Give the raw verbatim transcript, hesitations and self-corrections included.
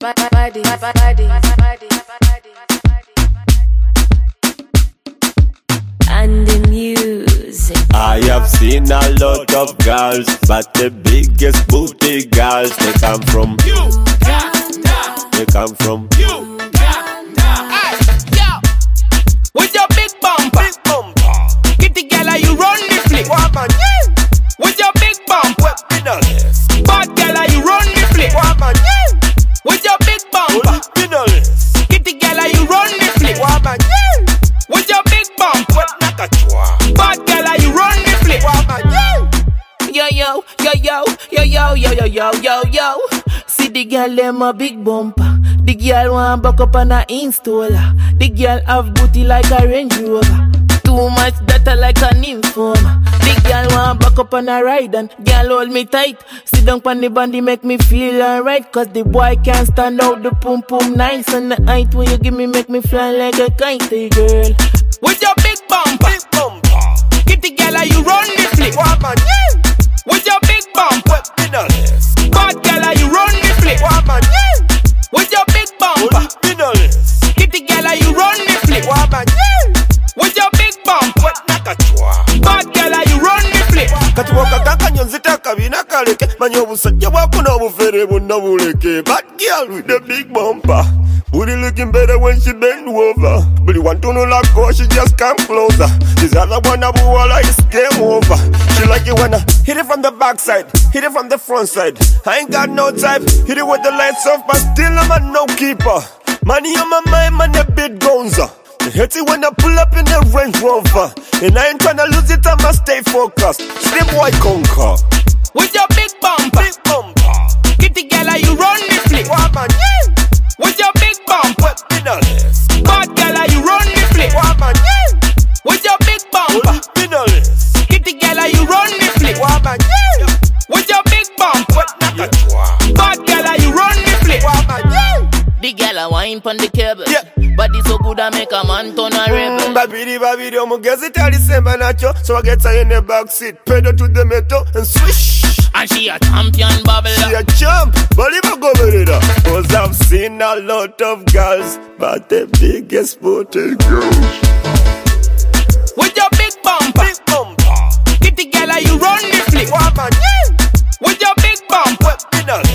body, body, body, and the music. I have seen a lot of girls, but the biggest booty girls, they come from Uganda. They come from Uganda. Hey, yo, with your big bumper, big bumper. Kitty girl, are you run the flick? Woman, yeah. With your big bumper, bad girl, are you run the flick? Woman, yeah. With your big bumper, kitty girl, are you run the flick? Woman, yeah. With your big bumper, bad girl, are you run the flick? Woman, yeah. Yo yo yo yo yo yo yo yo yo yo yo. See the girl them a big bumper. The girl want buck up on a installer. The girl have booty like a Range Rover. Too much data like a informer. The girl want buck up on a ride and girl hold me tight. Sit down pon the bandy make me feel alright. Cause the boy can't stand out the pum pum nice. And the height when you give me make me fly like a kite, hey girl. With your big bumper, big bumper. Kitty girl, are you run the flick? Woman, yeah. With your big bumper, bad girl, are you run the flick? Woman, yeah. With your big bumper, kitty girl, are you run the flick? Woman, yeah. With your big bumper, bad girl, are you run the flick? Katuwaka kakanyonzita kabina kaleke manyo busajja bwako n'obufere bwonna buleke. Bad girl with the big bumper, booty looking better when she bend over. But you want to know like go, she just come closer. This other one abu wala is game over. She like it when I hit it from the backside, hit it from the front side. I ain't got no time, hit it with the lights off, but still I'm a no keeper. Money on my mind, man, a bit gonza. I hate it when I pull up in the Range Rover, and I ain't tryna lose it, I'ma stay focused. Slim boy conquer. With your big bumper, big bumper. Kitty girl, are you run the flick? Woman, yeah. With your big bumper, bad girl, are you run the flick? Woman, yeah. With your big bumper, kitty girl, are you run the flick? Woman, yeah. With your big bumper, bad girl, are you run the flick? Woman, yeah. The girl a wine pon the cable, yeah. Body so good I make a man turn a rebel. Mm, babidi babidi, I'm gonna get tell the same nacho. So I get her in the back seat, pedal to the metal and swish. And she a champion babbler. She a champ, but if I go with it, cause I've seen a lot of girls, but the biggest booty girls. With your big bumper, big bumper. Kitty girl, are you run the flick? Woman, yeah. With your big bumper,